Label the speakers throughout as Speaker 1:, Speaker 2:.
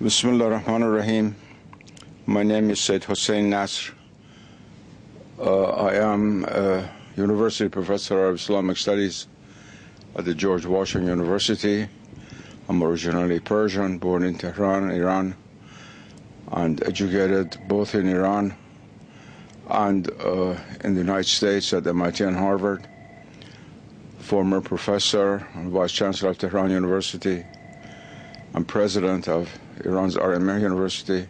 Speaker 1: Bismillah ar-Rahman ar-Rahim. My name is Sayyid Hussein Nasr. I am a University Professor of Islamic Studies at the George Washington University. I'm originally Persian, born in Tehran, Iran, and educated both in Iran and in the United States at MIT and Harvard. Former professor and Vice Chancellor of Tehran University. I'm president of Iran's RMA University,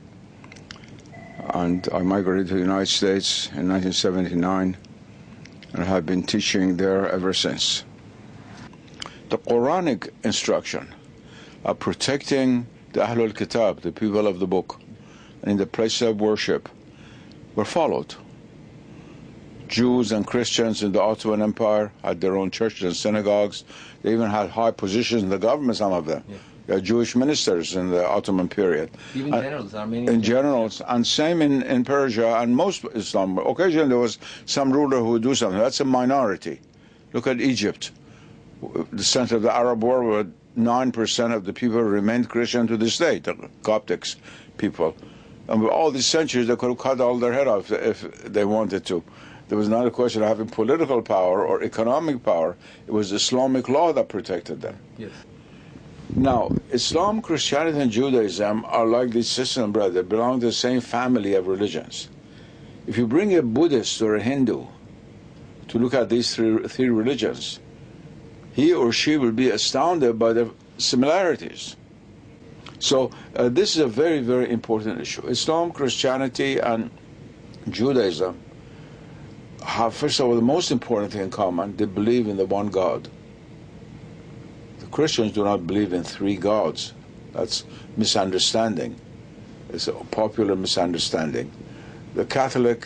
Speaker 1: and I migrated to the United States in 1979 and have been teaching there ever since. The Quranic instruction of protecting the Ahlul Kitab, the people of the book, in the place of worship, were followed. Jews and Christians in the Ottoman Empire had their own churches and synagogues. They even had high positions in the government, some of them. Yeah. Jewish ministers in the Ottoman period.
Speaker 2: Even generals, Armenian
Speaker 1: in generals, and same in Persia and most Islam. Occasionally there was some ruler who would do something. That's a minority. Look at Egypt, the center of the Arab world, where 9% of the people remained Christian to this day, the Coptics people. And with all these centuries, they could have cut all their head off if they wanted to. There was not a question of having political power or economic power. It was Islamic law that protected them.
Speaker 2: Yes.
Speaker 1: Now, Islam, Christianity, and Judaism are like this sister and brother. They belong to the same family of religions. If you bring a Buddhist or a Hindu to look at these three religions, he or she will be astounded by the similarities. So this is a very, very important issue. Islam, Christianity, and Judaism have, first of all, the most important thing in common: they believe in the one God. Christians do not believe in three gods. That's misunderstanding. It's a popular misunderstanding. The Catholic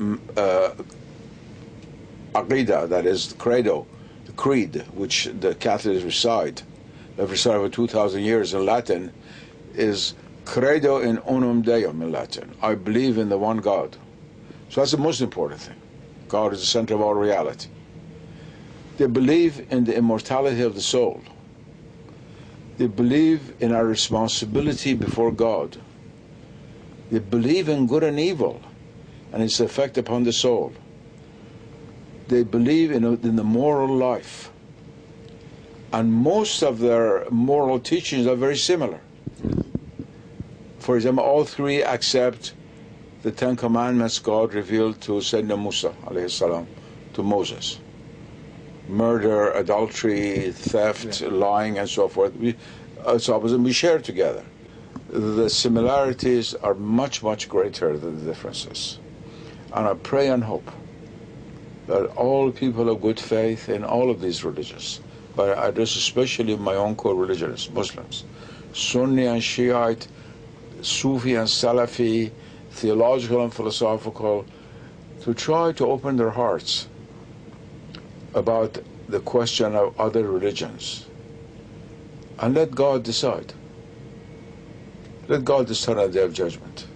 Speaker 1: Aqidah, that is the credo, the creed, which the Catholics recite, they've recited for 2,000 years in Latin, is credo in unum Deum in Latin. I believe in the one God. So that's the most important thing. God is the center of all reality. They believe in the immortality of the soul. They believe in our responsibility before God. They believe in good and evil and its effect upon the soul. They believe in the moral life. And most of their moral teachings are very similar. For example, all three accept the Ten Commandments God revealed to Sayyidina Musa, alayhi salam, to Moses. Murder, adultery, theft, lying, and so forth. We share together. The similarities are much, much greater than the differences. And I pray and hope that all people of good faith in all of these religions, but I address especially my own co-religionists, Muslims, Sunni and Shiite, Sufi and Salafi, theological and philosophical, to try to open their hearts about the question of other religions and let God decide. Let God decide on the day of judgment.